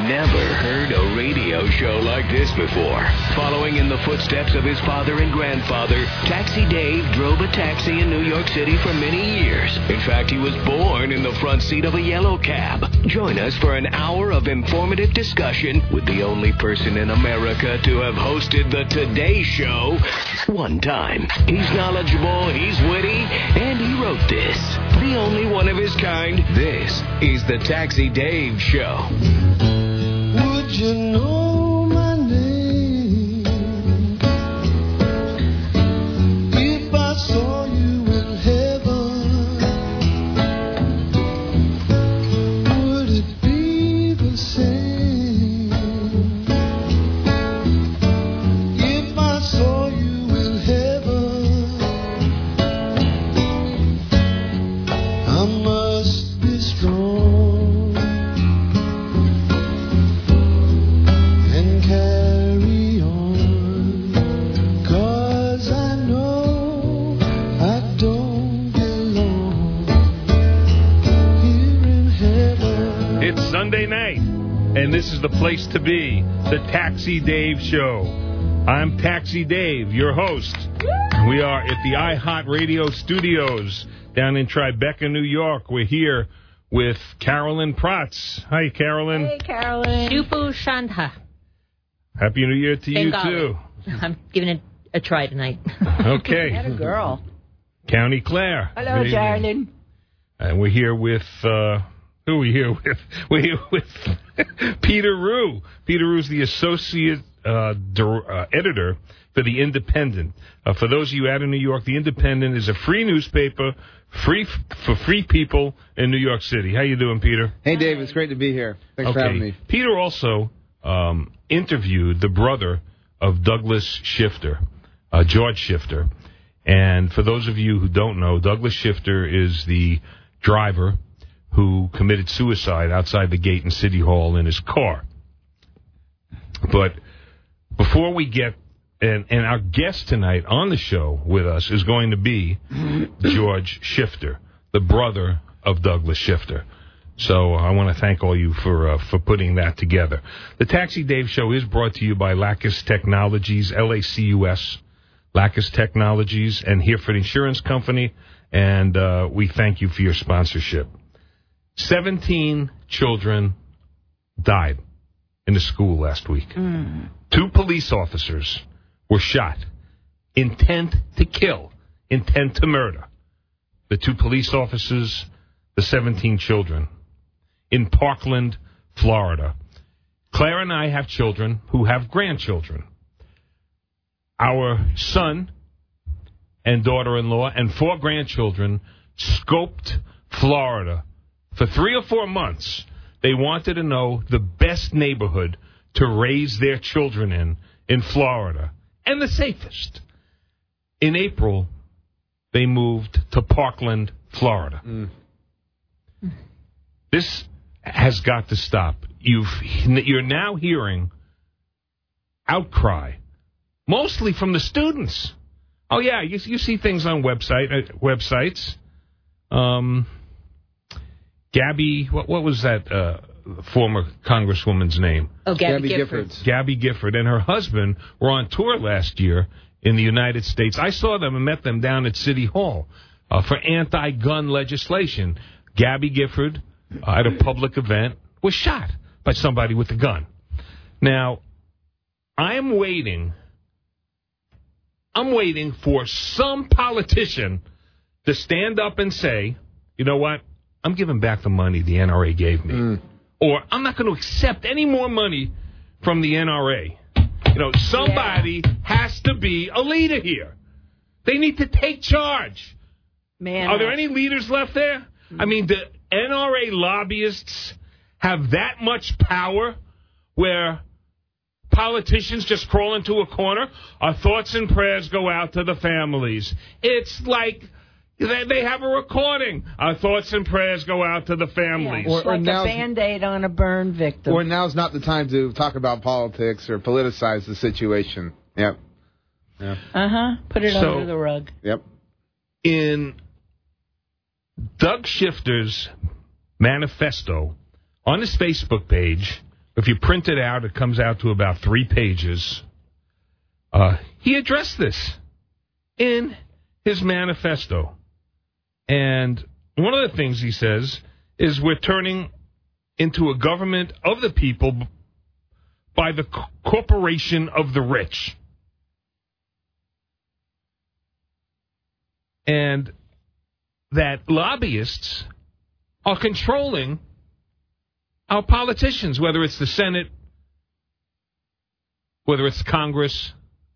never heard a radio show like this before. Following in the footsteps of his father and grandfather, Taxi Dave drove a taxi in New York City for many years. In fact, he was born in the front seat of a yellow cab. Join us for an hour of informative discussion with the only person in America to have hosted the Today Show one time. He's knowledgeable, he's witty, and he wrote this. The only one of his kind. This is the Taxi Dave Show. Would you know my name if I saw you in heaven? Would it be the same if I saw you in heaven? I must be strong and carry on, 'cause I know I don't belong here in heaven. It's Sunday night, and this is the place to be, the Taxi Dave Show. I'm Taxi Dave, your host. We are at the iHeart Radio Studios down in Tribeca, New York. We're here with Carolyn Protz. Hi, Carolyn. Hey, Carolyn. Shubu Shanta. Happy New Year to you, Bengali. too. I'm giving it a try tonight. Okay. Had a girl. County Claire. Hello, Good evening. darling. And we're here with, who are we here with? We're here with Peter Rue. Peter Rue's the associate editor for The Independent. For those of you out in New York, The Independent is a free newspaper, free for free people in New York City. How you doing, Peter? Hey, Dave. It's great to be here. Thanks for having me. Peter also interviewed the brother of Douglas Shifter, George Shifter. And for those of you who don't know, Douglas Shifter is the driver who committed suicide outside the gate in City Hall in his car. But before we get, and our guest tonight on the show with us is going to be George Shifter, the brother of Douglas Shifter. So I want to thank all you for putting that together. The Taxi Dave Show is brought to you by Lacus Technologies, LACUS, Lacus Technologies, and Hereford Insurance Company, and we thank you for your sponsorship. 17 children died in the school last week. 2 police officers were shot. Intent to kill. Intent to murder. The 2 police officers, the 17 children. In Parkland, Florida. Claire and I have children who have grandchildren. Our son and daughter-in-law and 4 grandchildren scoped Florida for 3 or 4 months. They wanted to know the best neighborhood to raise their children in Florida, and the safest. In April, they moved to Parkland, Florida. This has got to stop. You're now hearing outcry, mostly from the students. Oh, yeah, you see things on websites. Gabby, what was that former congresswoman's name? Oh, Gabby Giffords. Gabby Gifford and her husband were on tour last year in the United States. I saw them and met them down at City Hall for anti-gun legislation. Gabby Gifford, at a public event, was shot by somebody with a gun. Now, I'm waiting for some politician to stand up and say, you know what? I'm giving back the money the NRA gave me. Or I'm not going to accept any more money from the NRA. You know, somebody has to be a leader here. They need to take charge. Man, are there any leaders left there? I mean, the NRA lobbyists have that much power where politicians just crawl into a corner? Our thoughts and prayers go out to the families. It's like they have a recording. Our thoughts and prayers go out to the families. Yeah, it's like a Band-Aid on a burn victim. Or now's not the time to talk about politics or politicize the situation. Yep. Yeah. Put it under the rug. Yep. In Doug Shifter's manifesto on his Facebook page, If you print it out, it comes out to about 3 pages. He addressed this in his manifesto. And one of the things he says is we're turning into a government of the people by the corporation of the rich. And that lobbyists are controlling our politicians, whether it's the Senate, whether it's Congress.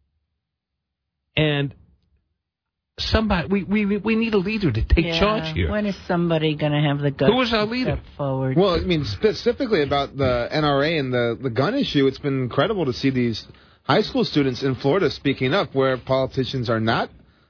And somebody, we need a leader to take charge here. When is somebody going to have the guts Who is our to leader? step forward? Well, I mean, specifically about the NRA and the gun issue, it's been incredible to see these high school students in Florida speaking up where politicians are not,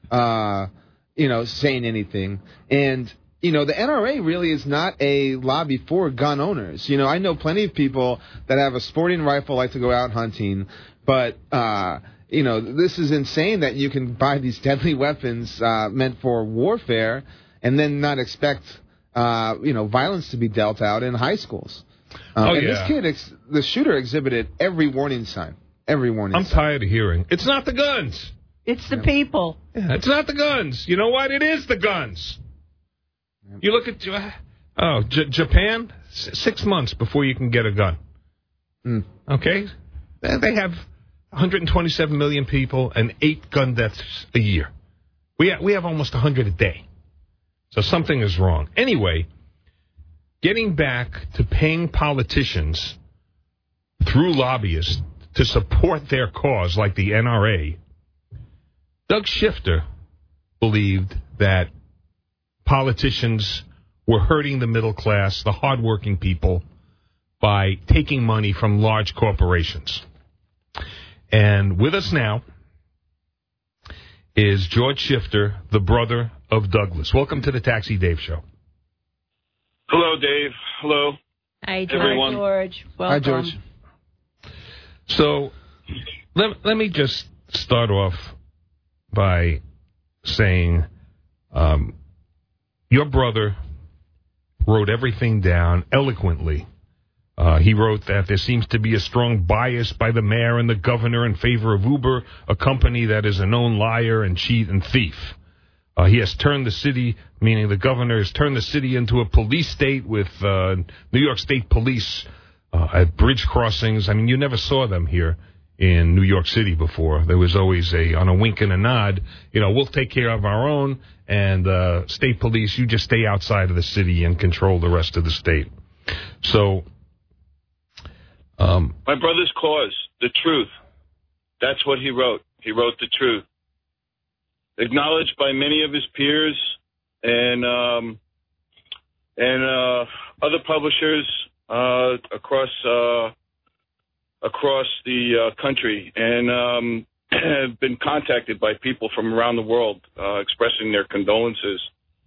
saying anything. And, the NRA really is not a lobby for gun owners. I know plenty of people that have a sporting rifle, like to go out hunting, but, this is insane that you can buy these deadly weapons meant for warfare and then not expect, violence to be dealt out in high schools. This kid, the shooter, exhibited every warning sign. Every warning sign. I'm tired of hearing, it's not the guns. It's the people. Yeah, it's not the guns. You know what? It is the guns. You look at Japan, 6 months before you can get a gun. Okay? They have 127 million people and 8 gun deaths a year. We have almost 100 a day. So something is wrong. Anyway, getting back to paying politicians through lobbyists to support their cause, like the NRA, Doug Shifter believed that politicians were hurting the middle class, the hardworking people, by taking money from large corporations. And with us now is George Shifter, the brother of Douglas. Welcome to the Taxi Dave Show. Hello, Dave. Hello. Hi, George. Everyone. Hi, George. Welcome. Hi, George. So let me just start off by saying your brother wrote everything down eloquently. He wrote that there seems to be a strong bias by the mayor and the governor in favor of Uber, a company that is a known liar and cheat and thief. He has turned the city, meaning the governor, has turned the city into a police state with New York State police at bridge crossings. I mean, you never saw them here in New York City before. There was always on a wink and a nod, we'll take care of our own, and state police, you just stay outside of the city and control the rest of the state. So... my brother's cause, the truth. That's what he wrote. He wrote the truth. Acknowledged by many of his peers and other publishers across the country, and have been contacted by people from around the world expressing their condolences.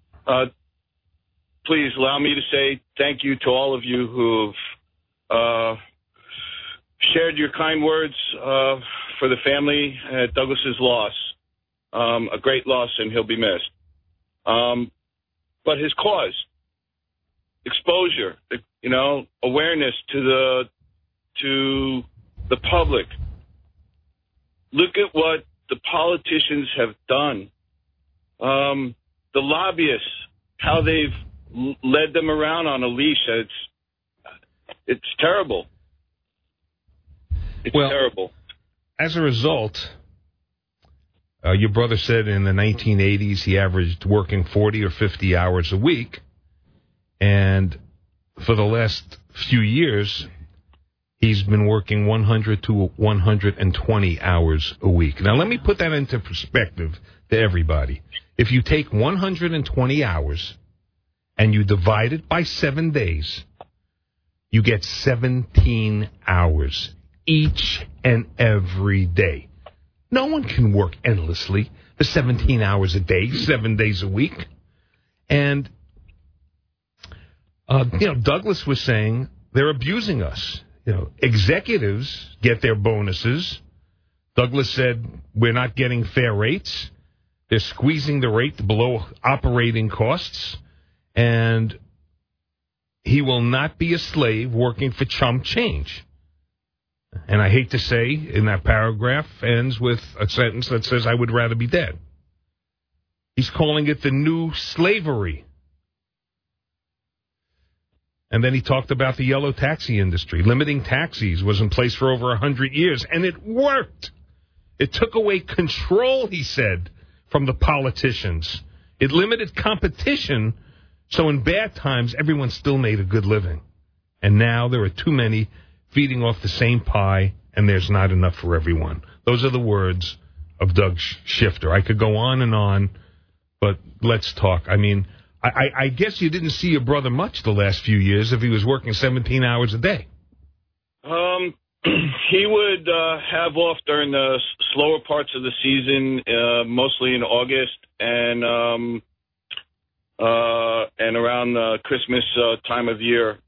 Please allow me to say thank you to all of you who've shared your kind words for the family at Douglas's loss. A great loss, and he'll be missed. But his cause, exposure, awareness to the public. Look at what the politicians have done. The lobbyists, how they've led them around on a leash. It's terrible. It's terrible. As a result, your brother said in the 1980s he averaged working 40 or 50 hours a week. And for the last few years, he's been working 100 to 120 hours a week. Now, let me put that into perspective to everybody. If you take 120 hours and you divide it by 7 days, you get 17 hours each and every day. No one can work endlessly for 17 hours a day, 7 days a week. And, Douglas was saying they're abusing us. Executives get their bonuses. Douglas said we're not getting fair rates. They're squeezing the rate below operating costs. And he will not be a slave working for chump change. And I hate to say, in that paragraph, ends with a sentence that says, I would rather be dead. He's calling it the new slavery. And then he talked about the yellow taxi industry. Limiting taxis was in place for over 100 years, and it worked. It took away control, he said, from the politicians. It limited competition, so in bad times, everyone still made a good living. And now there are too many feeding off the same pie, and there's not enough for everyone. Those are the words of Doug Shifter. I could go on, but let's talk. I mean, I guess you didn't see your brother much the last few years if he was working 17 hours a day. He would have off during the slower parts of the season, mostly in August and around Christmas time of year.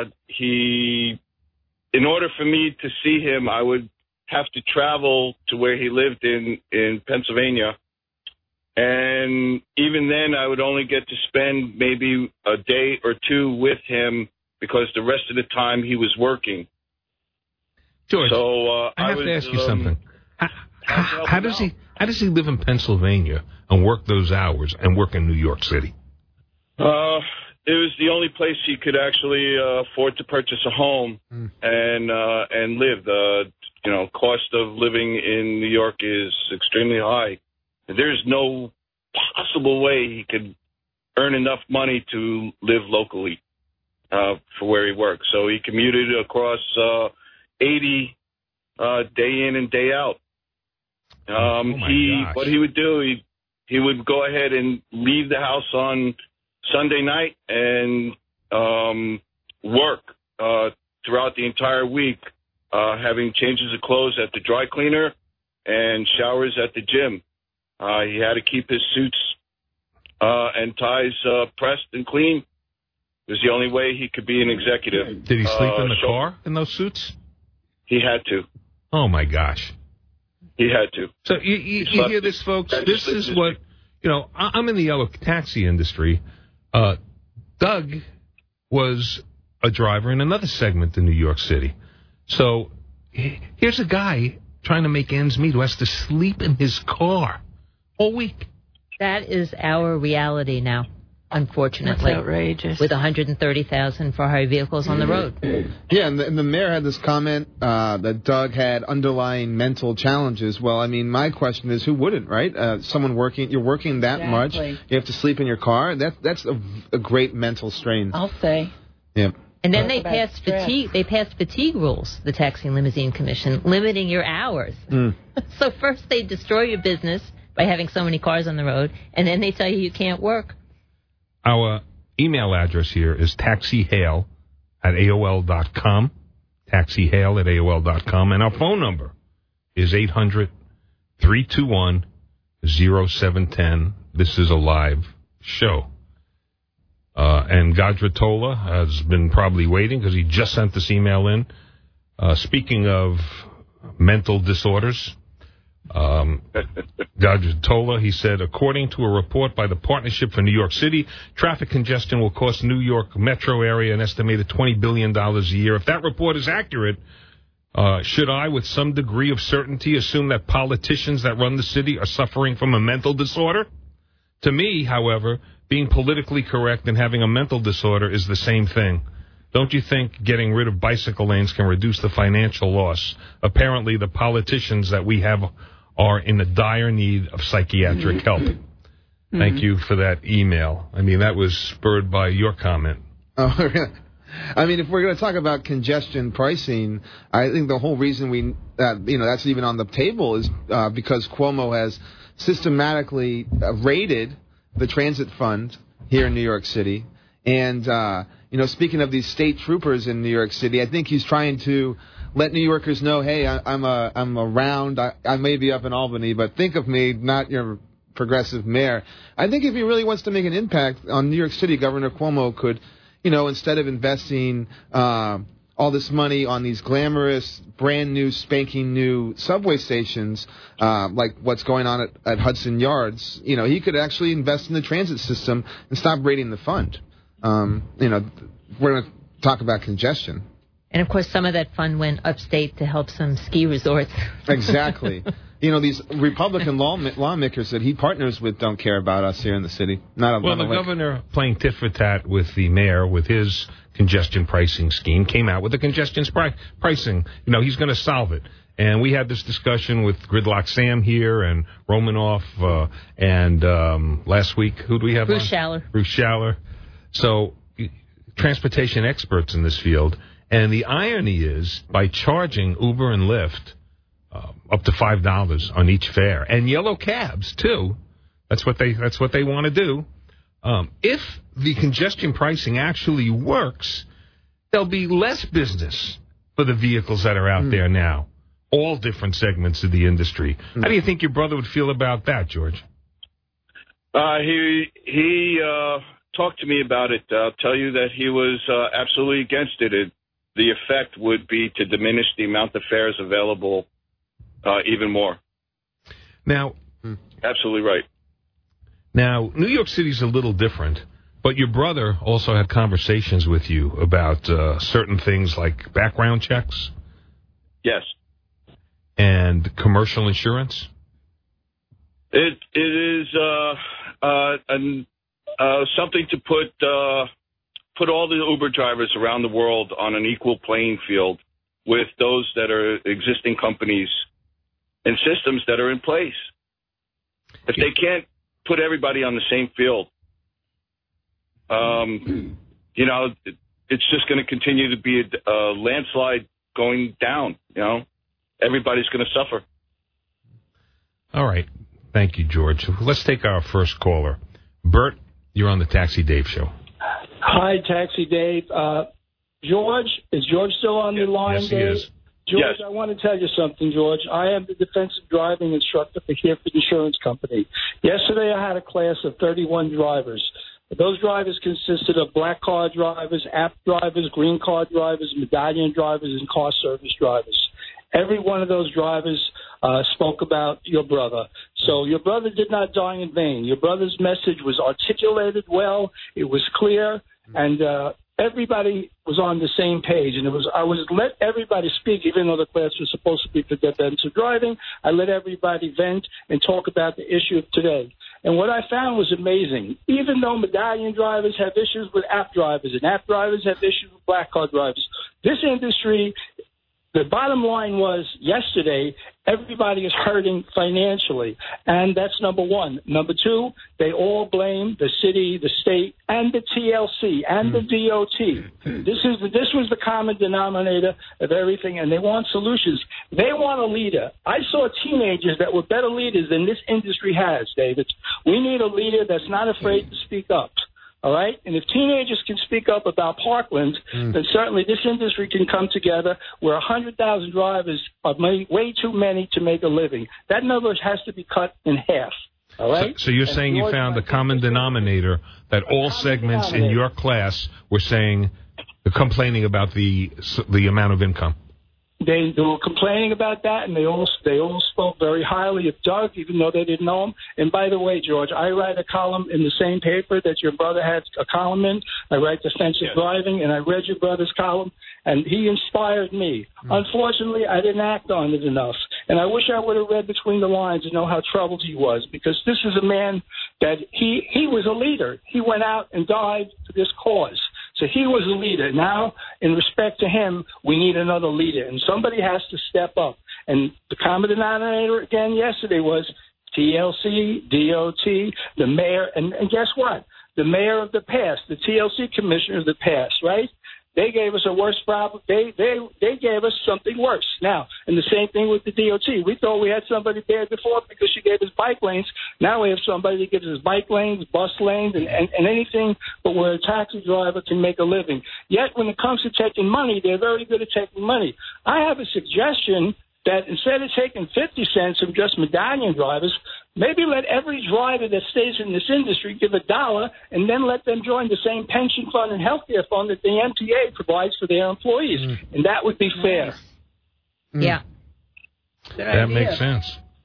In order for me to see him, I would have to travel to where he lived in Pennsylvania. And even then, I would only get to spend maybe a day or two with him because the rest of the time he was working. George, so, I have to ask you something. How does he live in Pennsylvania and work those hours and work in New York City? It was the only place he could actually afford to purchase a home and live. The cost of living in New York is extremely high. There's no possible way he could earn enough money to live locally for where he works. So he commuted across 80 day in and day out. What he would do, he would go ahead and leave the house on Sunday night and work throughout the entire week, having changes of clothes at the dry cleaner and showers at the gym. He had to keep his suits and ties pressed and clean. It was the only way he could be an executive. Did he sleep in the car in those suits? He had to. Oh, my gosh. He had to. So you hear this, folks? This is what, I'm in the yellow taxi industry. Doug was a driver in another segment in New York City. So here's a guy trying to make ends meet who has to sleep in his car all week. That is our reality now, unfortunately. That's outrageous. With 130,000 for hire vehicles on the road. Yeah, and the mayor had this comment that Doug had underlying mental challenges. Well, I mean, my question is, who wouldn't, right? You're working that much, you have to sleep in your car. That's a great mental strain. I'll say. Yeah. And then they passed fatigue. They passed fatigue rules, the Taxi and Limousine Commission, limiting your hours. So first they destroy your business by having so many cars on the road, and then they tell you can't work. Our email address here is taxihale@AOL.com, taxihale@AOL.com, and our phone number is 800-321-0710. This is a live show. And Gadratola has been probably waiting because he just sent this email in. Speaking of mental disorders, Gadratola, he said, according to a report by the Partnership for New York City, traffic congestion will cost New York metro area an estimated $20 billion a year. If that report is accurate, should I, with some degree of certainty, assume that politicians that run the city are suffering from a mental disorder? To me, however, being politically correct and having a mental disorder is the same thing. Don't you think getting rid of bicycle lanes can reduce the financial loss? Apparently, the politicians that we have are in a dire need of psychiatric help. Thank you for that email. I mean, that was spurred by your comment. Oh, I mean, if we're going to talk about congestion pricing, I think the whole reason that's even on the table is because Cuomo has systematically raided the transit fund here in New York City. And, speaking of these state troopers in New York City, I think he's trying to let New Yorkers know, hey, I'm around. I may be up in Albany, but think of me, not your progressive mayor. I think if he really wants to make an impact on New York City, Governor Cuomo could, instead of investing all this money on these glamorous, brand new, spanking new subway stations, like what's going on at Hudson Yards, he could actually invest in the transit system and stop raiding the fund. We're going to talk about congestion. And, of course, some of that fund went upstate to help some ski resorts. Exactly. These Republican lawmakers that he partners with don't care about us here in the city. Well, the governor, playing tit for tat with the mayor with his congestion pricing scheme, came out with the congestion pricing. He's going to solve it. And we had this discussion with Gridlock Sam here and Romanoff and last week, who do we have Bruce on? Schaller. Bruce Schaller. So, transportation experts in this field. And the irony is, by charging Uber and Lyft up to $5 on each fare, and yellow cabs too, that's what they want to do. If the congestion pricing actually works, there'll be less business for the vehicles that are out there now. All different segments of the industry. How do you think your brother would feel about that, George? He talked to me about it. I'll tell you that he was absolutely against it. The effect would be to diminish the amount of fares available even more. Now, absolutely right. Now, New York City's a little different, but your brother also had conversations with you about certain things like background checks. Yes. And commercial insurance. It is something to put all the Uber drivers around the world on an equal playing field with those that are existing companies and systems that are in place. If they can't put everybody on the same field, it's just going to continue to be a landslide going down. Everybody's going to suffer. All right. Thank you, George. Let's take our first caller. Bert, you're on the Taxi Dave Show. Hi, Taxi Dave. George, is George still on the line? Yes, he is. George, yes. I want to tell you something, George. I am the defensive driving instructor for Hereford Insurance Company. Yesterday I had a class of 31 drivers. Those drivers consisted of black card drivers, app drivers, green card drivers, medallion drivers, and car service drivers. Every one of those drivers spoke about your brother. So your brother did not die in vain. Your brother's message was articulated well. It was clear, and everybody was on the same page. And I was let everybody speak, even though the class was supposed to be for defensive driving. I let everybody vent and talk about the issue of today. And what I found was amazing. Even though medallion drivers have issues with app drivers and app drivers have issues with black card drivers, this industry, the bottom line was yesterday, everybody is hurting financially, and that's number one. Number two, they all blame the city, the state, and the TLC, and the DOT. This was the common denominator of everything, and they want solutions. They want a leader. I saw teenagers that were better leaders than this industry has, David. We need a leader that's not afraid to speak up. All right? And if teenagers can speak up about Parkland, then certainly this industry can come together where 100,000 drivers are way too many to make a living. That number has to be cut in half. All right? So you're saying you found the common denominator that all segments in your class were saying, complaining about the amount of income. They were complaining about that, and they all spoke very highly of Doug, even though they didn't know him. And by the way, George, I write a column in the same paper that your brother had a column in. I write defensive driving, and I read your brother's column, and he inspired me. Unfortunately, I didn't act on it enough, and I wish I would have read between the lines and know how troubled he was, because this is a man that he was a leader. He went out and died for this cause. So he was a leader. Now, in respect to him, we need another leader, and somebody has to step up. And the common denominator again yesterday was TLC, DOT, the mayor, and guess what? The mayor of the past, the TLC commissioner of the past, right? They gave us a worse problem. They gave us something worse. Now, and the same thing with the DOT. We thought we had somebody there before because she gave us bike lanes. Now we have somebody that gives us bike lanes, bus lanes, and anything but where a taxi driver can make a living. Yet when it comes to taking money, they're very good at taking money. I have a suggestion that instead of taking 50 cents from just medallion drivers, maybe let every driver that stays in this industry give $1 and then let them join the same pension fund and healthcare fund that the MTA provides for their employees. And that would be fair. Yeah. That makes sense.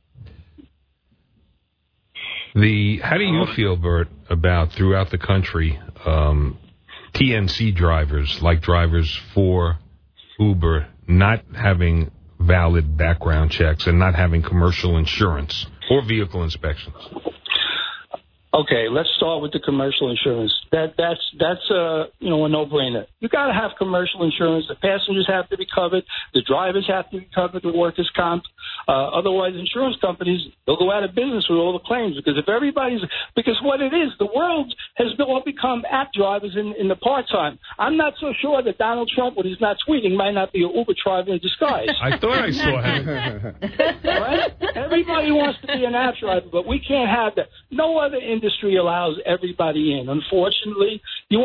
How do you feel, Bert, about throughout the country, TNC drivers, like drivers for Uber not having valid background checks and not having commercial insurance or vehicle inspections? Okay, let's start with the commercial insurance. That's a no-brainer. You got to have commercial insurance. The passengers have to be covered. The drivers have to be covered. The workers' comp. Otherwise, insurance companies, they'll go out of business with all the claims because because what it is, the world has all become app drivers in the part-time. I'm not so sure that Donald Trump, when he's not tweeting, might not be an Uber driver in disguise. I thought I saw him. Right? Everybody wants to be an app driver, but we can't have that. No other industry allows everybody in. Unfortunately,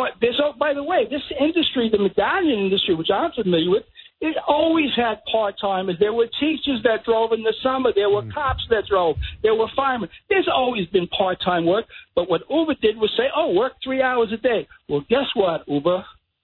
by the way, this industry, the medallion industry, which I'm familiar with, it always had part-timers. There were teachers that drove in the summer. There were cops that drove. There were firemen. There's always been part-time work. But what Uber did was say, work 3 hours a day. Well, guess what, Uber?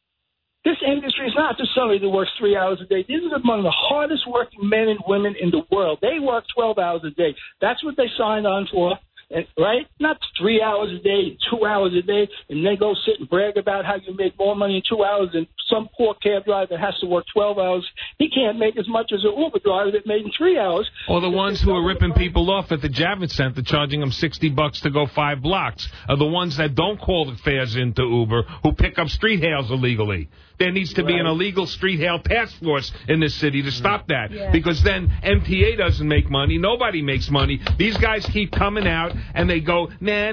This industry is not just somebody that works 3 hours a day. These are among the hardest working men and women in the world. They work 12 hours a day. That's what they signed on for. Right? Not 3 hours a day, 2 hours a day, and then go sit and brag about how you make more money in 2 hours than some poor cab driver that has to work 12 hours. He can't make as much as an Uber driver that made in 3 hours. Or the ones who are ripping people off at the Javits Center, charging them $60 to go 5 blocks, are the ones that don't call the fares into Uber, who pick up street hails illegally. There needs to be an illegal street hail task force in this city to stop that. Yeah. Because then MTA doesn't make money. Nobody makes money. These guys keep coming out, and they go, nah,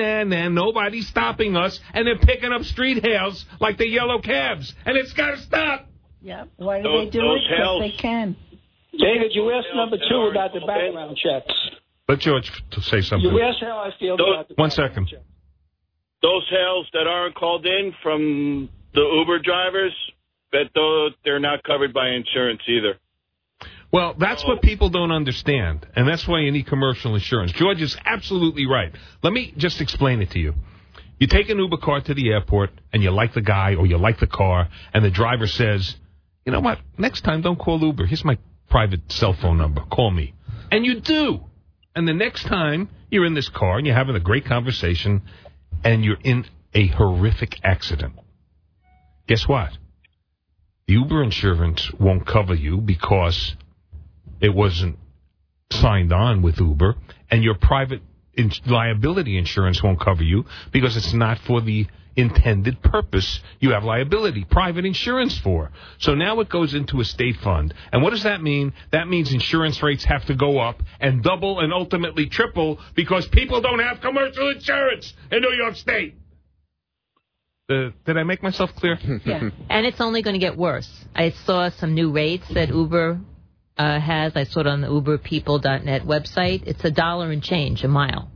nobody's stopping us. And they're picking up street hails like the yellow cabs. And it's got to stop. Yeah. Why do they do it? Because they can. David, you asked number 2 about the background checks. Let George say something. You asked how I feel about the background check. Those hails that aren't called in from the Uber drivers, they're not covered by insurance either. Well, that's what people don't understand, and that's why you need commercial insurance. George is absolutely right. Let me just explain it to you. You take an Uber car to the airport, and you like the guy or you like the car, and the driver says, you know what, next time don't call Uber. Here's my private cell phone number. Call me. And you do. And the next time you're in this car and you're having a great conversation and you're in a horrific accident. Guess what? The Uber insurance won't cover you because it wasn't signed on with Uber, and your private liability insurance won't cover you because it's not for the intended purpose you have liability, private insurance for. So now it goes into a state fund. And what does that mean? That means insurance rates have to go up and double and ultimately triple because people don't have commercial insurance in New York State. Did I make myself clear? Yeah. And it's only going to get worse. I saw some new rates that Uber has. I saw it on the uberpeople.net website. It's $1 and change a mile.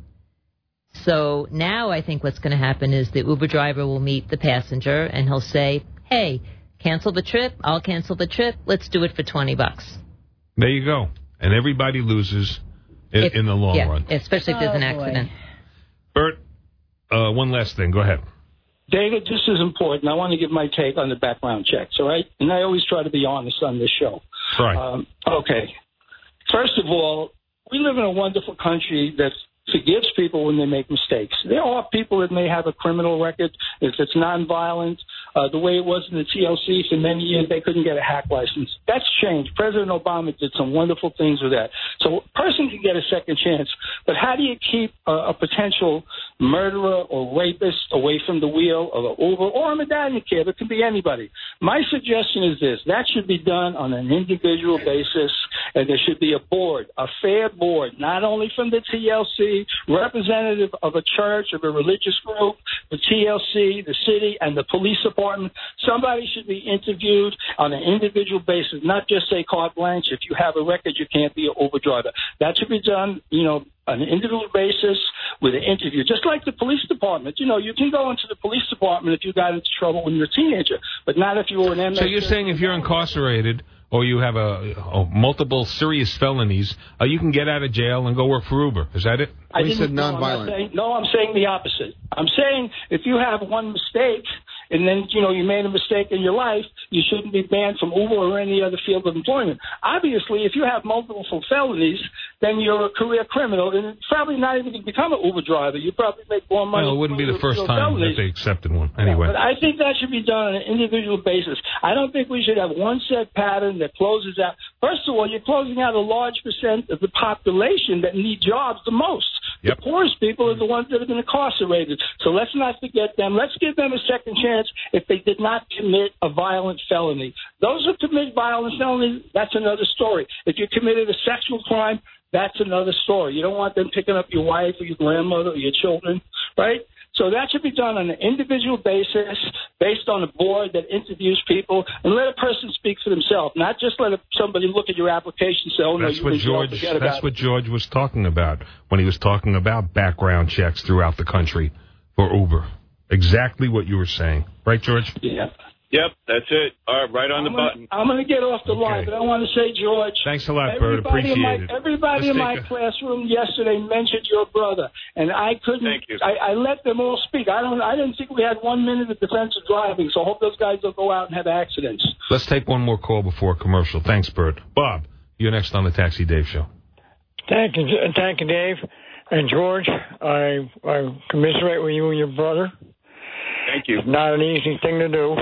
So now I think what's going to happen is the Uber driver will meet the passenger and he'll say, hey, cancel the trip. I'll cancel the trip. Let's do it for $20. There you go. And everybody loses in the long run. Especially if there's an accident. Bert, one last thing. Go ahead. David, this is important. I want to give my take on the background checks, all right? And I always try to be honest on this show. Right. Okay. First of all, we live in a wonderful country that forgives people when they make mistakes. There are people that may have a criminal record if it's nonviolent. The way it was in the TLC for many years, they couldn't get a hack license. That's changed. President Obama did some wonderful things with that. So a person can get a second chance. But how do you keep a potential murderer or rapist away from the wheel of an Uber or a medallion cab? It can be anybody. My suggestion is this. That should be done on an individual basis, and there should be a board, a fair board, not only from the TLC, representative of a church, of a religious group, the TLC, the city, and the police department. Somebody should be interviewed on an individual basis, not just say carte blanche. If you have a record, you can't be an Uber driver. That should be done, on an individual basis with an interview, just like the police department. You can go into the police department if you got into trouble when you're a teenager, but not if you were an MS. So you're saying if you're incarcerated or you have multiple serious felonies, you can get out of jail and go work for Uber. Is that it? I said nonviolent. I'm saying the opposite. I'm saying if you have one mistake and then, you made a mistake in your life, you shouldn't be banned from Uber or any other field of employment. Obviously, if you have multiple felonies, then you're a career criminal, and it's probably not even going to become an Uber driver. You probably make more money. Well, it wouldn't be the first time that they accepted one. Anyway. But I think that should be done on an individual basis. I don't think we should have one set pattern that closes out. First of all, you're closing out a large percent of the population that need jobs the most. Yep. The poorest people are the ones that have been incarcerated. So let's not forget them. Let's give them a second chance if they did not commit a violent felony. Those who commit violent felonies, that's another story. If you committed a sexual crime, that's another story. You don't want them picking up your wife or your grandmother or your children, right? So that should be done on an individual basis, based on a board that interviews people, and let a person speak for themselves, not just let somebody look at your application and say, oh, no, that's what George was talking about when he was talking about background checks throughout the country for Uber. Exactly what you were saying. Right, George? Yeah. Yep, that's it. All right, right on the button. I'm going to get off the line, but I want to say, George. Thanks a lot, Bert. Appreciate it. Everybody in my classroom yesterday mentioned your brother, and I couldn't. Thank you. I let them all speak. I didn't think we had 1 minute of defensive driving, so I hope those guys don't go out and have accidents. Let's take one more call before commercial. Thanks, Bert. Bob, you're next on the Taxi Dave Show. Thank you, Dave. And George, I commiserate with you and your brother. Thank you. It's not an easy thing to do.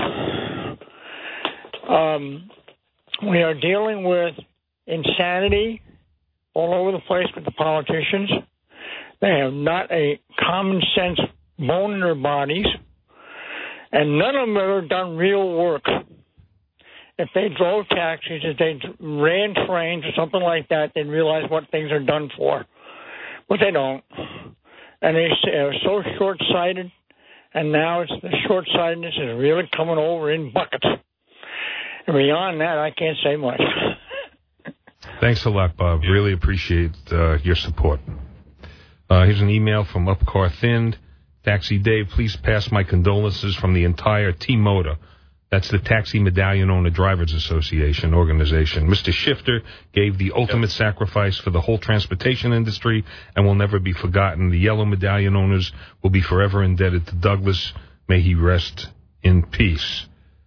We are dealing with insanity all over the place with the politicians. They have not a common sense bone in their bodies, and none of them have ever done real work. If they drove taxis, if they ran trains or something like that, they'd realize what things are done for. But they don't. And they are so short-sighted, and now the short-sightedness is really coming over in buckets. And beyond that, I can't say much. Thanks a lot, Bob. Really appreciate your support. Here's an email from Upcar Thind. Taxi Dave, please pass my condolences from the entire T-Motor. That's the Taxi Medallion Owner Drivers Association organization. Mr. Shifter gave the ultimate sacrifice for the whole transportation industry and will never be forgotten. The Yellow Medallion owners will be forever indebted to Douglas. May he rest in peace.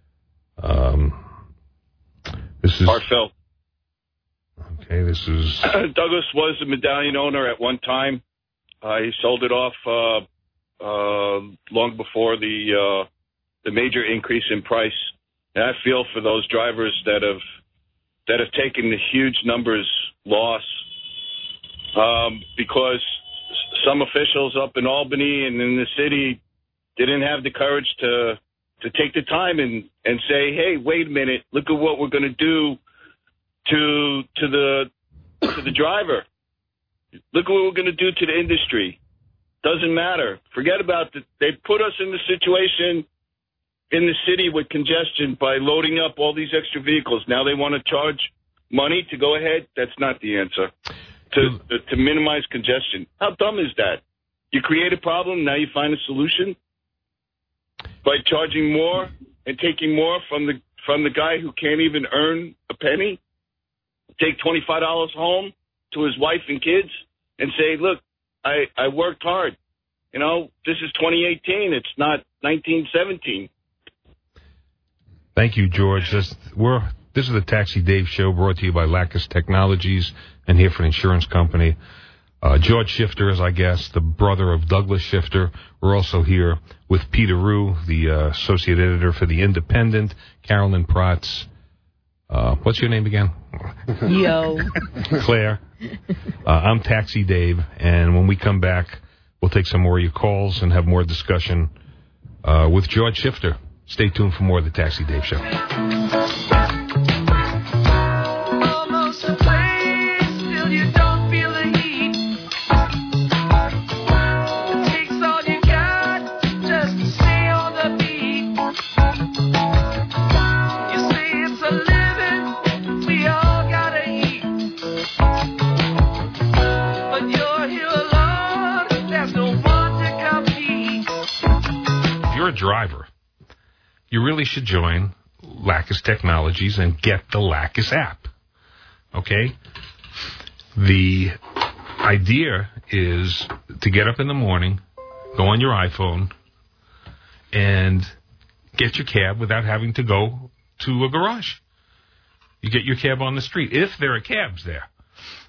This is heartfelt. Okay, this is Douglas was a medallion owner at one time. He sold it off long before the major increase in price. And I feel for those drivers that have taken the huge numbers loss because some officials up in Albany and in the city didn't have the courage to take the time and say, hey, wait a minute, look at what we're going to do to the driver. Look at what we're going to do to the industry. Doesn't matter. Forget about that. They put us in the situation in the city with congestion by loading up all these extra vehicles. Now they want to charge money to go ahead. That's not the answer. To minimize congestion. How dumb is that? You create a problem, now you find a solution by charging more and taking more from the guy who can't even earn a penny. Take $25 home to his wife and kids and say, look, I worked hard. You know, this is 2018. It's not 1917. Thank you, George. This is the Taxi Dave Show brought to you by Lacus Technologies and here for an insurance company. George Shifter is, I guess, the brother of Douglas Shifter. We're also here with Peter Rue, the associate editor for The Independent, Carolyn Protz. What's your name again? Yo. Claire. I'm Taxi Dave, and when we come back, we'll take some more of your calls and have more discussion with George Shifter. Stay tuned for more of the Taxi Dave Show. Driver, you really should join Lacus Technologies and get the Lacus app. Okay? The idea is to get up in the morning, go on your iPhone, and get your cab without having to go to a garage. You get your cab on the street, if there are cabs there.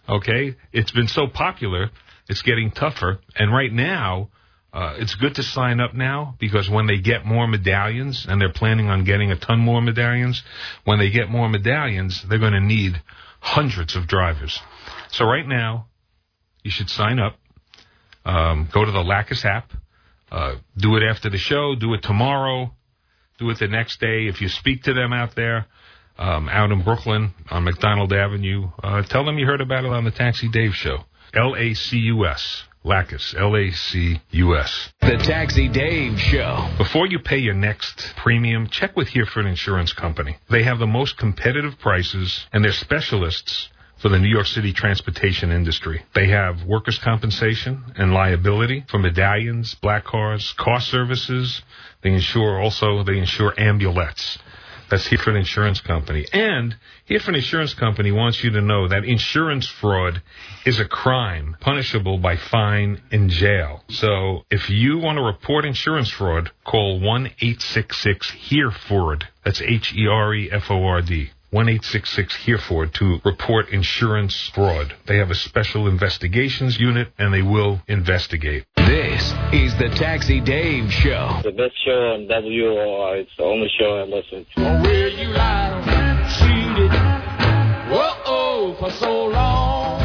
Okay? It's been so popular, it's getting tougher. And right now, it's good to sign up now because when they get more medallions, and they're planning on getting a ton more medallions, when they get more medallions, they're going to need hundreds of drivers. So right now, you should sign up. Go to the Lacus app. Do it after the show. Do it tomorrow. Do it the next day. If you speak to them out there, out in Brooklyn on McDonald Avenue, tell them you heard about it on the Taxi Dave Show. LACUS. Lacus, L-A-C-U-S. The Taxi Dave Show. Before you pay your next premium, check with Hereford Insurance Company. They have the most competitive prices, and they're specialists for the New York City transportation industry. They have workers' compensation and liability for medallions, black cars, car services. They insure ambulettes. That's Hereford Insurance Company. And Hereford Insurance Company wants you to know that insurance fraud is a crime punishable by fine and jail. So if you want to report insurance fraud, call 1-866-HEREFORD. That's HEREFORD. 1-866-HEREFORD to report insurance fraud. They have a special investigations unit, and they will investigate. This is the Taxi Dave Show. The best show on WOR. It's the only show I listen to. Oh, where you lie, cheated, whoa, for so long.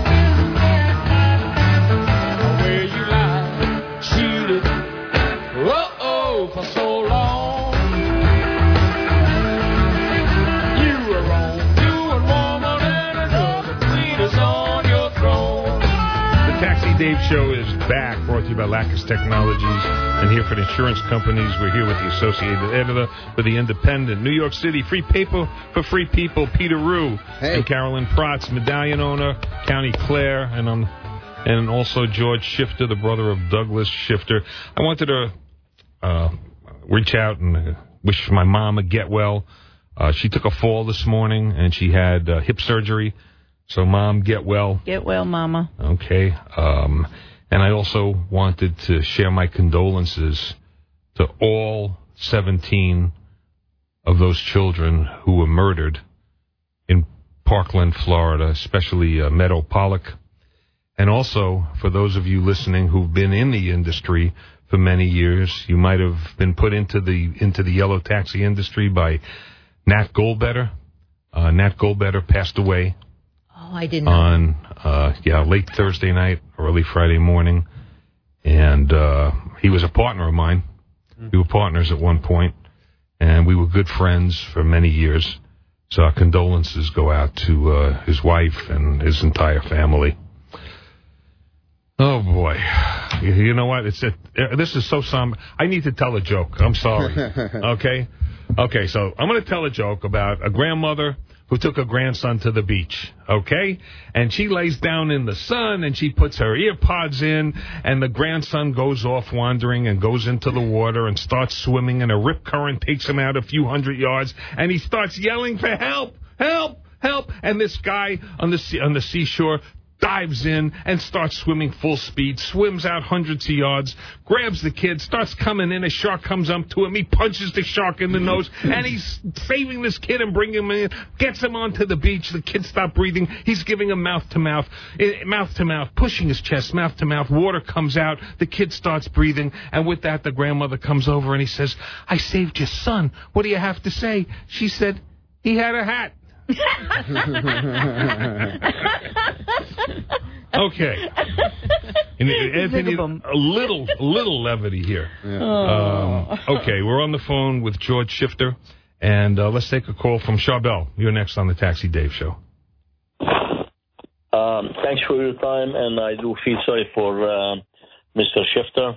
Oh, where you lie, cheated, whoa, for so long. You were wrong, you were woman, and another queen is on your throne. The Taxi Dave Show is back, brought to you by Lacus Technologies and Hereford Insurance Companies. We're here with the associated editor for The Independent. New York City, free paper for free people, Peter Rue. Hey. And Carolyn Protz, medallion owner, County Clare, and also George Shifter, the brother of Douglas Shifter. I wanted to reach out and wish my mom a get well. She took a fall this morning, and she had hip surgery. So, Mom, get well. Get well, Mama. Okay. And I also wanted to share my condolences to all 17 of those children who were murdered in Parkland, Florida, especially Meadow Pollock. And also, for those of you listening who've been in the industry for many years, you might have been put into the yellow taxi industry by Nat Goldbetter. Nat Goldbetter passed away. Oh, I didn't know. On late Thursday night, early Friday morning, and he was a partner of mine. We were partners at one point, and we were good friends for many years. So our condolences go out to his wife and his entire family. Oh boy, you know what? This is so somber. I need to tell a joke. I'm sorry. Okay. So I'm going to tell a joke about a grandmother who took her grandson to the beach, okay? And she lays down in the sun, and she puts her ear pods in, and the grandson goes off wandering and goes into the water and starts swimming, and a rip current takes him out a few hundred yards, and he starts yelling for help, help, help. And this guy on the seashore dives in and starts swimming full speed, swims out hundreds of yards, grabs the kid, starts coming in. A shark comes up to him. He punches the shark in the nose, and he's saving this kid and bringing him in, gets him onto the beach. The kid stopped breathing. He's giving him mouth-to-mouth, pushing his chest, mouth-to-mouth. Water comes out. The kid starts breathing, and with that, the grandmother comes over, and he says, "I saved your son. What do you have to say?" She said, "He had a hat." Okay. Anthony, a little levity here. Yeah. Okay, we're on the phone with George Shifter, and let's take a call from Charbel. You're next on the Taxi Dave Show. Thanks for your time, and I do feel sorry for Mr. Shifter.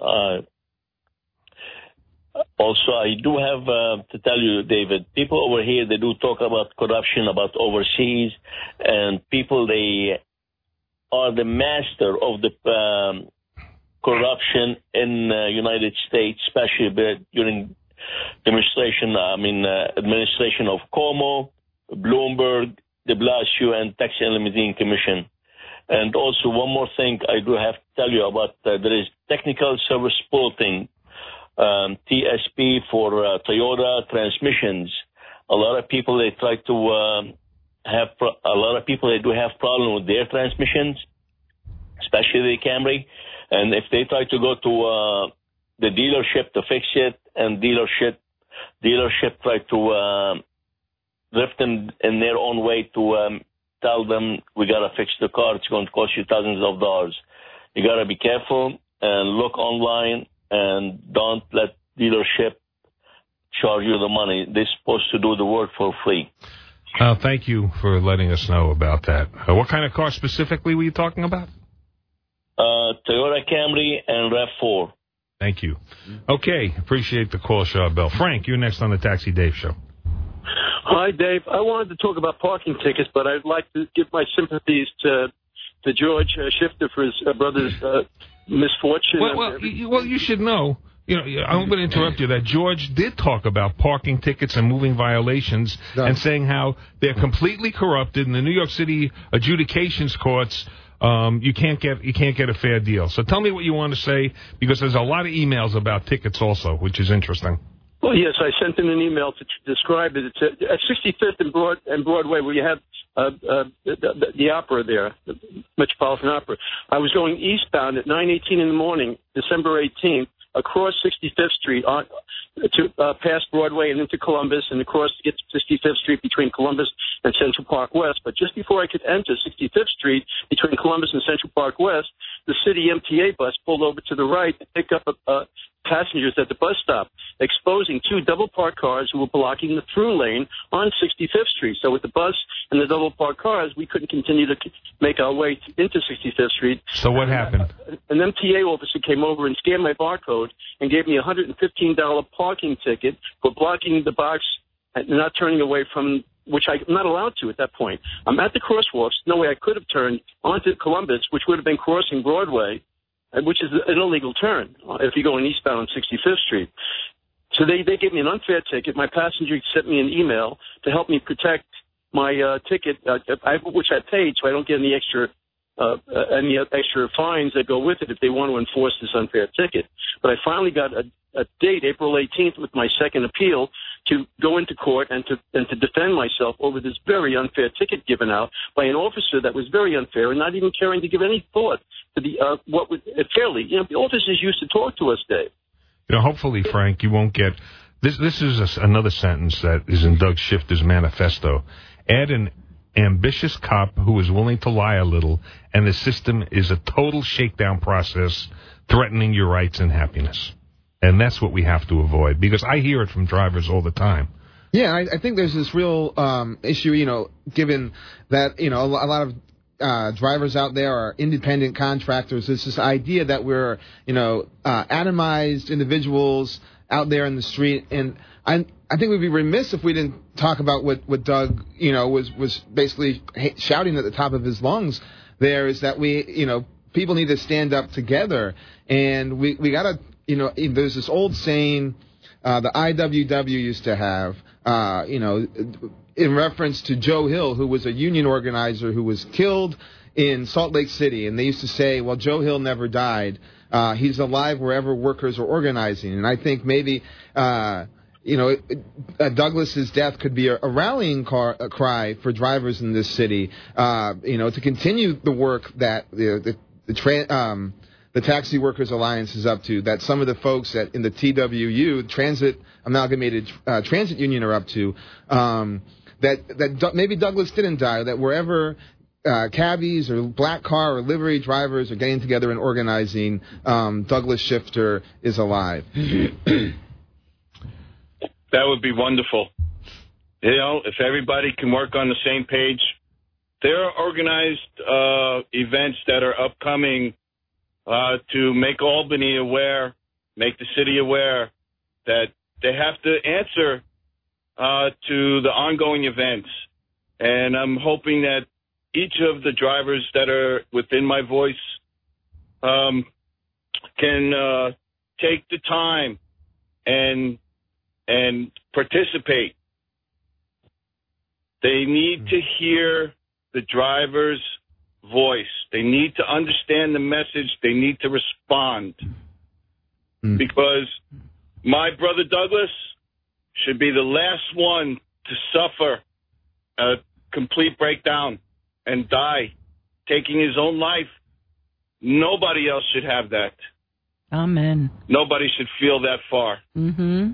Also, I do have to tell you, David, people over here, they do talk about corruption, about overseas, and people, they are the master of the corruption in the United States, especially during administration of Cuomo, Bloomberg, de Blasio, and Taxi and Limousine Commission. And also, one more thing I do have to tell you about, there is technical service bulletin, TSP for Toyota transmissions. A lot of people, they try to have a lot of people that do have problem with their transmissions, especially the Camry. And if they try to go to the dealership to fix it, and dealership try to drift them in their own way to tell them we got to fix the car, it's going to cost you thousands of dollars. You got to be careful and look online, and don't let dealership charge you the money. They're supposed to do the work for free. Thank you for letting us know about that. What kind of car specifically were you talking about? Toyota Camry and RAV4. Thank you. Okay, appreciate the call, Shaw Bell. Frank, you're next on the Taxi Dave Show. Hi, Dave. I wanted to talk about parking tickets, but I'd like to give my sympathies to George Shifter for his brother's misfortune. Well, you should know. I'm going to interrupt you. That George did talk about parking tickets and moving violations, and saying how they're completely corrupted in the New York City adjudications courts. You can't get a fair deal. So tell me what you want to say, because there's a lot of emails about tickets also, which is interesting. Well, yes, I sent in an email to describe it. It's at 65th and Broadway, where you have the opera there, the Metropolitan Opera. I was going eastbound at 9:18 in the morning, December 18th, across 65th Street to past Broadway and into Columbus, and across to get to 65th Street between Columbus and Central Park West. But just before I could enter 65th Street between Columbus and Central Park West, the city MTA bus pulled over to the right to pick up passengers at the bus stop, exposing two double-parked cars who were blocking the through lane on 65th Street. So with the bus and the double-parked cars, we couldn't continue to make our way into 65th Street. So what happened? An MTA officer came over and scanned my barcode and gave me a $115 parking ticket for blocking the box and not turning away from, which I'm not allowed to at that point. I'm at the crosswalks. No way I could have turned onto Columbus, which would have been crossing Broadway, which is an illegal turn if you're going eastbound on 65th Street. So they gave me an unfair ticket. My passenger sent me an email to help me protect my ticket, which I paid, so I don't get any extra fines that go with it if they want to enforce this unfair ticket. But I finally got a date, April 18th, with my second appeal to go into court and to defend myself over this very unfair ticket given out by an officer that was very unfair and not even caring to give any thought to the what was fairly. The officers used to talk to us, Dave. Hopefully, Frank, you won't get this. This is another sentence that is in Doug Shifter's manifesto. Add an ambitious cop who is willing to lie a little, and the system is a total shakedown process, threatening your rights and happiness. And that's what we have to avoid, because I hear it from drivers all the time. Yeah, I think there's this real issue, given that, a lot of drivers out there are independent contractors. There's this idea that we're, atomized individuals out there in the street. And I think we'd be remiss if we didn't talk about what Doug, was basically shouting at the top of his lungs there, is that we, people need to stand up together. And we got to, there's this old saying the IWW used to have, in reference to Joe Hill, who was a union organizer who was killed in Salt Lake City. And they used to say, well, Joe Hill never died. He's alive wherever workers are organizing. And I think maybe, Douglas's death could be a rallying cry for drivers in this city, to continue the work that the Taxi Workers Alliance is up to, that some of the folks in the TWU, Transit Amalgamated Transit Union, are up to, that maybe Douglas didn't die, that wherever cabbies or black car or livery drivers are getting together and organizing, Douglas Shifter is alive. That would be wonderful. If everybody can work on the same page. There are organized events that are upcoming to make Albany aware, make the city aware that they have to answer to the ongoing events. And I'm hoping that each of the drivers that are within my voice can take the time and participate. They need to hear the driver's voice. They need to understand the message. They need to respond. Because my brother Douglas should be the last one to suffer complete breakdown and die, taking his own life. Nobody else should have that. Amen. Nobody should feel that far. Mm-hmm.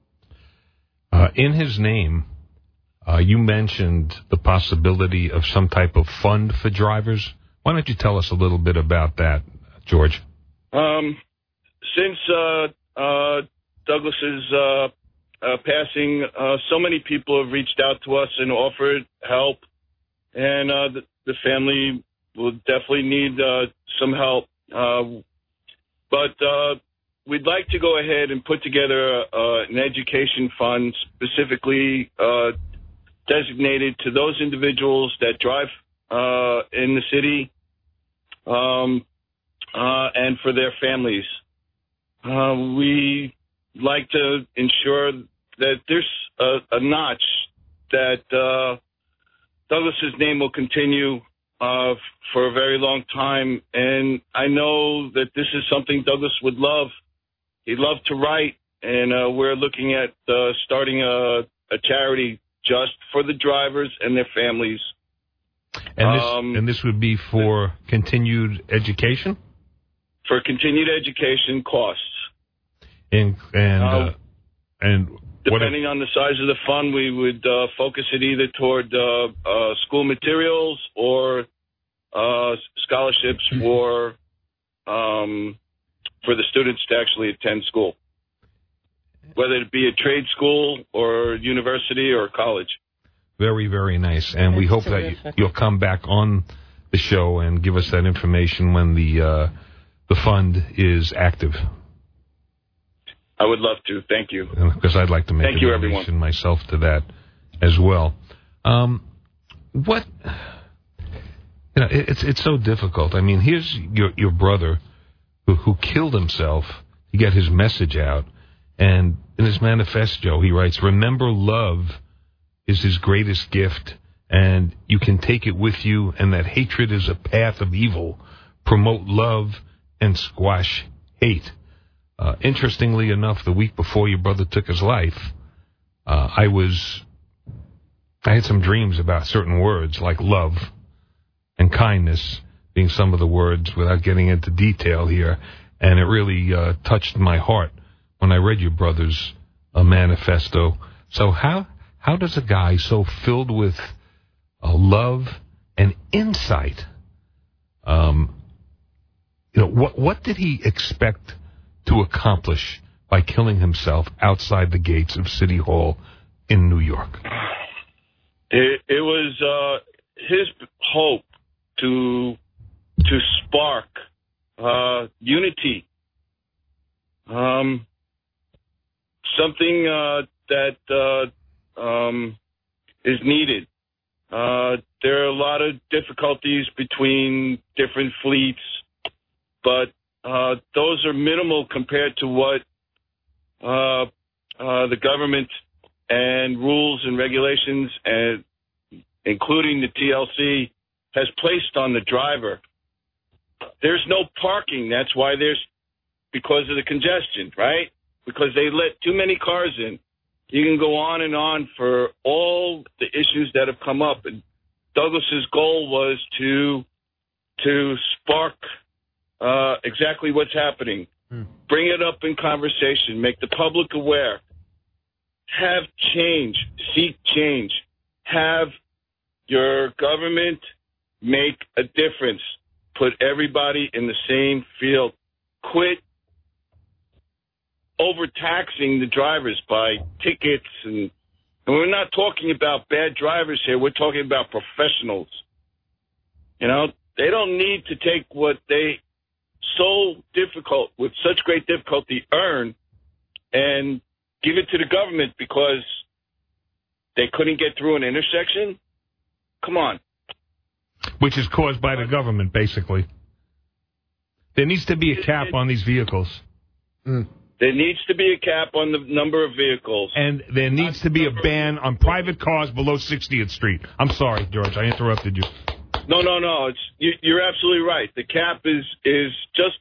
In his name, you mentioned the possibility of some type of fund for drivers. Why don't you tell us a little bit about that, George? Since Douglas's passing, so many people have reached out to us and offered help, and the family will definitely need some help. But we'd like to go ahead and put together an education fund specifically designated to those individuals that drive in the city and for their families. We like to ensure that there's a notch that Douglas's name will continue for a very long time, and I know that this is something Douglas would love. He'd love to write, and we're looking at starting a charity just for the drivers and their families. And this would be for continued education? For continued education costs. And depending on the size of the fund, we would focus it either toward school materials or scholarships for the students to actually attend school, whether it be a trade school or university or college. Very, very nice. And we hope that you'll come back on the show and give us that information when the fund is active. I would love to. Thank you. Because I'd like to make a donation myself to that as well. It's so difficult. I mean, here's your brother who killed himself to get his message out. And in his manifesto, he writes, "Remember, love is his greatest gift, and you can take it with you, and that hatred is a path of evil. Promote love and squash hate." Interestingly enough, the week before your brother took his life, I had some dreams about certain words like love and kindness being some of the words without getting into detail here. And it really touched my heart when I read your brother's manifesto. So how does a guy so filled with love and insight, what did he expect to accomplish by killing himself outside the gates of City Hall in New York? It was his hope to spark unity, something that is needed. There are a lot of difficulties between different fleets, but those are minimal compared to what the government and rules and regulations, and including the TLC, has placed on the driver. There's no parking. That's why because of the congestion, right? Because they let too many cars in. You can go on and on for all the issues that have come up. And Douglas's goal was to spark exactly what's happening. Bring it up in conversation. Make the public aware. Have change. Seek change. Have your government make a difference. Put everybody in the same field. Quit overtaxing the drivers by tickets. And we're not talking about bad drivers here. We're talking about professionals. They don't need to take what they with such great difficulty earn and give it to the government because they couldn't get through an intersection. Come on. Which is caused by the government, basically. There needs to be a cap on these vehicles. There needs to be a cap on the number of vehicles. And there needs to be a ban on private cars below 60th Street. I'm sorry, George, I interrupted you. No. You're absolutely right. The cap is just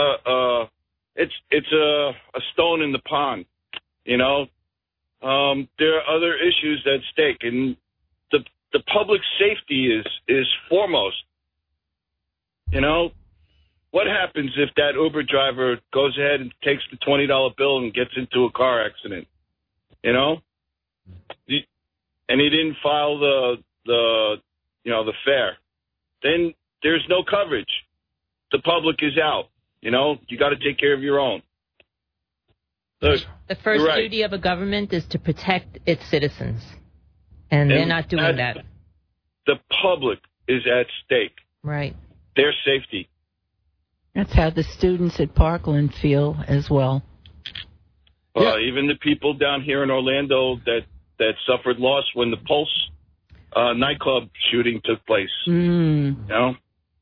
it's a stone in the pond. There are other issues at stake, and the public safety is foremost. You know, what happens if that Uber driver goes ahead and takes the $20 bill and gets into a car accident? You know, and he didn't file the fare. Then there's no coverage. The public is out. You know, you got to take care of your own. Look, the first duty of a government is to protect its citizens, and they're not doing that. The public is at stake. Right. Their safety. That's how the students at Parkland feel as well. Even the people down here in Orlando that suffered loss when the Pulse nightclub shooting took place. You know?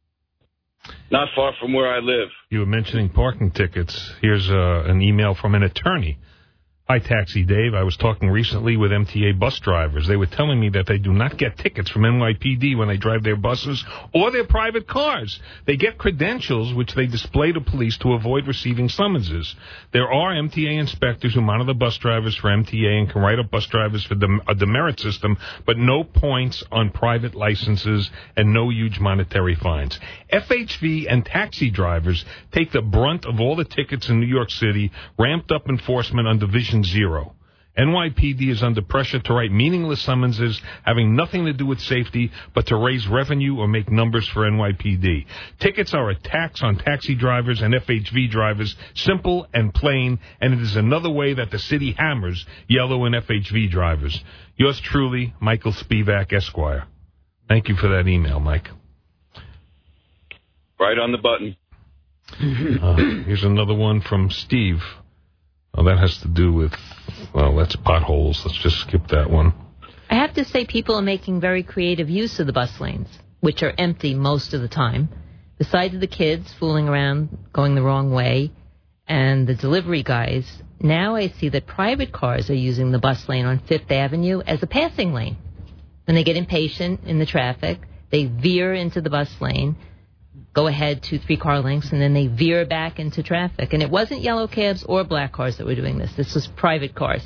Not far from where I live. You were mentioning parking tickets. Here's an email from an attorney. Hi, Taxi Dave. I was talking recently with MTA bus drivers. They were telling me that they do not get tickets from NYPD when they drive their buses or their private cars. They get credentials, which they display to police to avoid receiving summonses. There are MTA inspectors who monitor bus drivers for MTA and can write up bus drivers for a demerit system, but no points on private licenses and no huge monetary fines. FHV and taxi drivers take the brunt of all the tickets in New York City, ramped up enforcement on Division 0. NYPD is under pressure to write meaningless summonses having nothing to do with safety but to raise revenue or make numbers for NYPD. Tickets are a tax on taxi drivers and FHV drivers, simple and plain, and it is another way that the city hammers yellow and FHV drivers. Yours truly, Michael Spivak, Esquire. Thank you for that email, Mike. Right on the button. Here's another one from Steve. Well, that has to do with, that's potholes. Let's just skip that one. I have to say people are making very creative use of the bus lanes, which are empty most of the time. Besides the kids fooling around, going the wrong way, and the delivery guys, now I see that private cars are using the bus lane on Fifth Avenue as a passing lane. When they get impatient in the traffic, they veer into the bus lane, go ahead 2-3 car lengths, and then they veer back into traffic. And it wasn't yellow cabs or black cars that were doing this. This was private cars.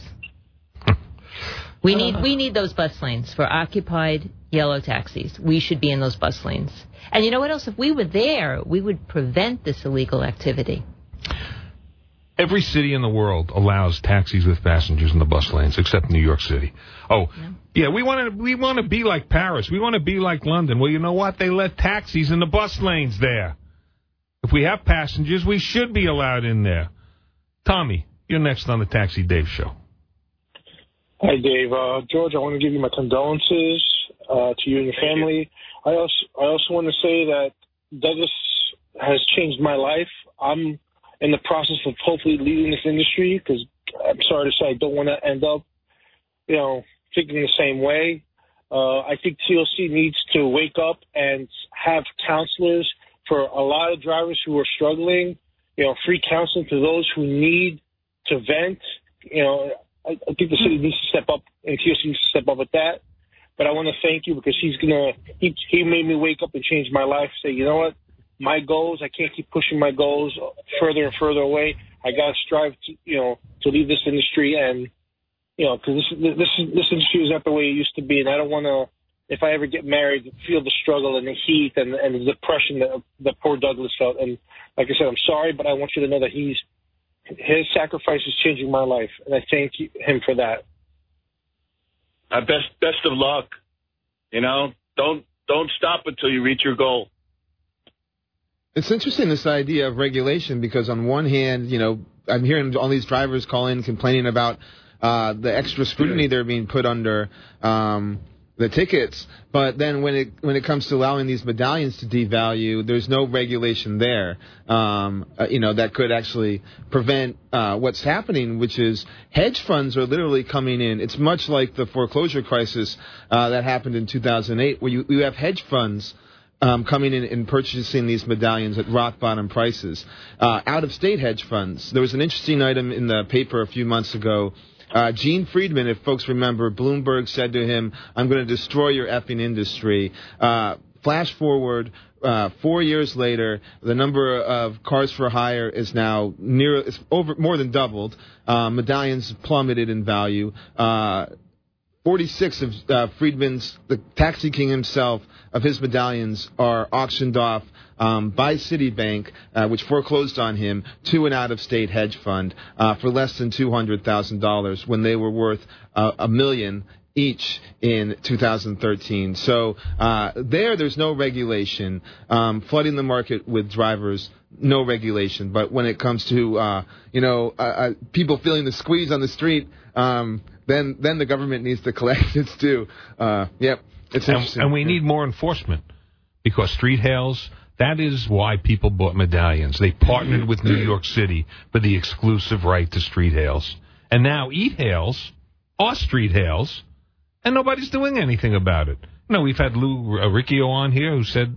We need those bus lanes for occupied yellow taxis. We should be in those bus lanes. And you know what else? If we were there, we would prevent this illegal activity. Every city in the world allows taxis with passengers in the bus lanes, except New York City. Yeah, we want to be like Paris. We want to be like London. Well, you know what? They let taxis in the bus lanes there. If we have passengers, we should be allowed in there. Tommy, you're next on the Taxi Dave Show. Hi, Dave. George, I want to give you my condolences to you and your family. I also want to say that Douglas has changed my life. I'm in the process of hopefully leaving this industry because I'm sorry to say I don't want to end up, thinking the same way. I think TLC needs to wake up and have counselors for a lot of drivers who are struggling, free counseling to those who need to vent. I think the city needs to step up and TLC needs to step up with that. But I want to thank you because he made me wake up and change my life. Say, you know what? My goals, I can't keep pushing my goals further and further away. I got to strive to leave this industry and, because this industry is not the way it used to be. And I don't want to, if I ever get married, feel the struggle and the heat and the depression that poor Douglas felt. And like I said, I'm sorry, but I want you to know that his sacrifice is changing my life. And I thank him for that. Best of luck. Don't stop until you reach your goal. It's interesting, this idea of regulation, because on one hand, I'm hearing all these drivers call in complaining about the extra scrutiny they're being put under the tickets. But then when it comes to allowing these medallions to devalue, there's no regulation there, that could actually prevent what's happening, which is hedge funds are literally coming in. It's much like the foreclosure crisis that happened in 2008, where you have hedge funds coming in and purchasing these medallions at rock-bottom prices. Out-of-state hedge funds. There was an interesting item in the paper a few months ago. Gene Friedman, if folks remember, Bloomberg said to him, I'm going to destroy your effing industry. Flash forward 4 years later, the number of cars for hire is now more than doubled. Medallions plummeted in value. 46 of Friedman's, the Taxi King himself, of his medallions are auctioned off by Citibank, which foreclosed on him, to an out-of-state hedge fund for less than $200,000 when they were worth $1 million each in 2013. So there's no regulation. Flooding the market with drivers, no regulation. But when it comes to people feeling the squeeze on the street, then the government needs to collect its due. It's interesting. And we need more enforcement, because street hails, that is why people bought medallions. They partnered with New York City for the exclusive right to street hails. And now e-hails are street hails, and nobody's doing anything about it. We've had Lou Riccio on here who said,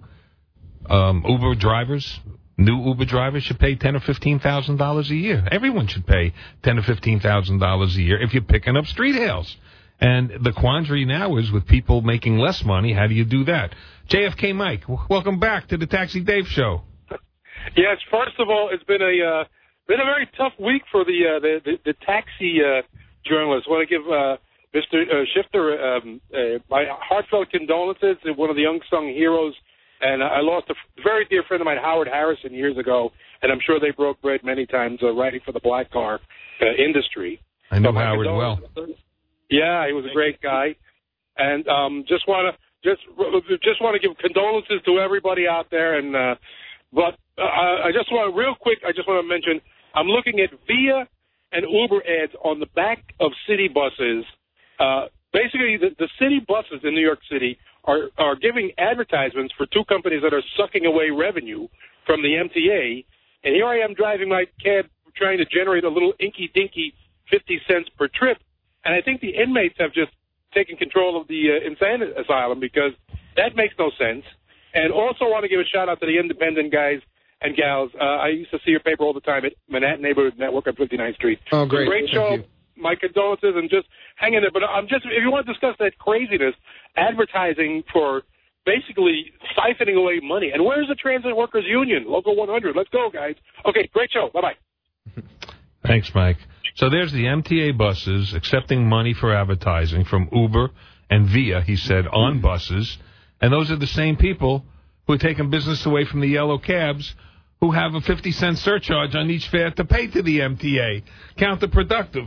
Uber drivers, new Uber drivers should pay $10,000 or $15,000 a year. Everyone should pay $10,000 or $15,000 a year if you're picking up street hails. And the quandary now is, with people making less money, how do you do that? JFK Mike, welcome back to the Taxi Dave Show. Yes, first of all, it's been a very tough week for the taxi journalists. I want to give Mr. Shifter my heartfelt condolences to one of the unsung heroes. And I lost a very dear friend of mine, Howard Harrison, years ago, and I'm sure they broke bread many times writing for the black car industry. I know Howard well. Yeah, he was a great guy, and just want to give condolences to everybody out there. And but I just want to mention, I'm looking at Via and Uber ads on the back of city buses. Basically, the city buses in New York City are giving advertisements for two companies that are sucking away revenue from the MTA. And here I am driving my cab trying to generate a little inky-dinky 50 cents per trip. And I think the inmates have just taken control of the insane asylum, because that makes no sense. And also want to give a shout-out to the independent guys and gals. I used to see your paper all the time at Manhattan Neighborhood Network on 59th Street. Oh, great. Great show. Thank you. My condolences, and just hang in there. But if you want to discuss that craziness, advertising for basically siphoning away money. And where's the Transit Workers Union? Local 100. Let's go, guys. Okay, great show. Bye-bye. Thanks, Mike. So there's the MTA buses accepting money for advertising from Uber and Via, he said, on buses. And those are the same people who are taking business away from the yellow cabs, who have a 50-cent surcharge on each fare to pay to the MTA. Counterproductive.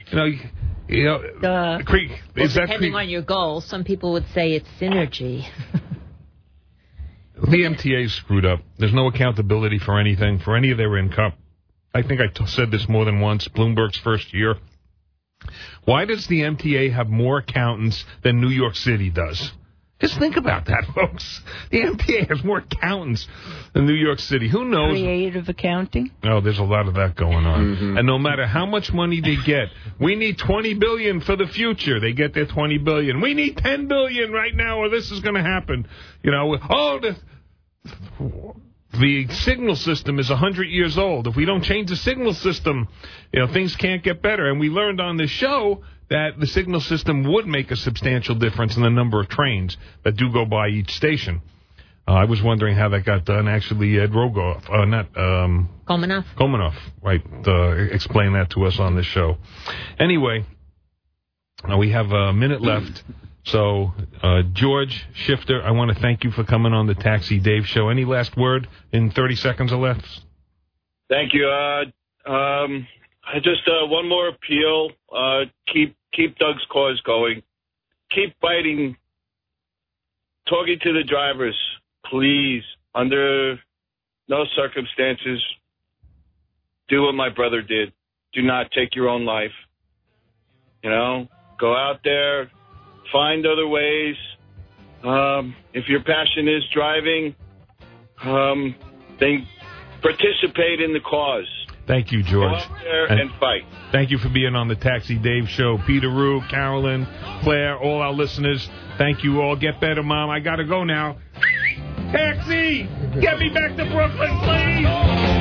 Depending on your goals, some people would say it's synergy. The MTA is screwed up. There's no accountability for anything, for any of their income. I think I said this more than once, Bloomberg's first year. Why does the MTA have more accountants than New York City does? Just think about that, folks. The MTA has more accountants than New York City. Who knows? Creative accounting? Oh, there's a lot of that going on. Mm-hmm. And no matter how much money they get, we need $20 billion for the future. They get their $20 billion. We need $10 billion right now, or this is going to happen. The signal system is 100 years old. If we don't change the signal system, things can't get better. And we learned on this show that the signal system would make a substantial difference in the number of trains that do go by each station. I was wondering how that got done. Actually, Ed Rogoff, Komenov, right, explained that to us on this show. Anyway, we have a minute left. So, George Shifter, I want to thank you for coming on the Taxi Dave Show. Any last word in 30 seconds or less? Thank you. Just one more appeal. Keep Doug's cause going. Keep fighting. Talking to the drivers, please. Under no circumstances, do what my brother did. Do not take your own life. Go out there. Find other ways. If your passion is driving, then participate in the cause. Thank you, George. Go out there and fight. Thank you for being on the Taxi Dave Show. Peter Rue, Carolyn, Claire, all our listeners, thank you all. Get better, Mom. I got to go now. Taxi! Get me back to Brooklyn, please!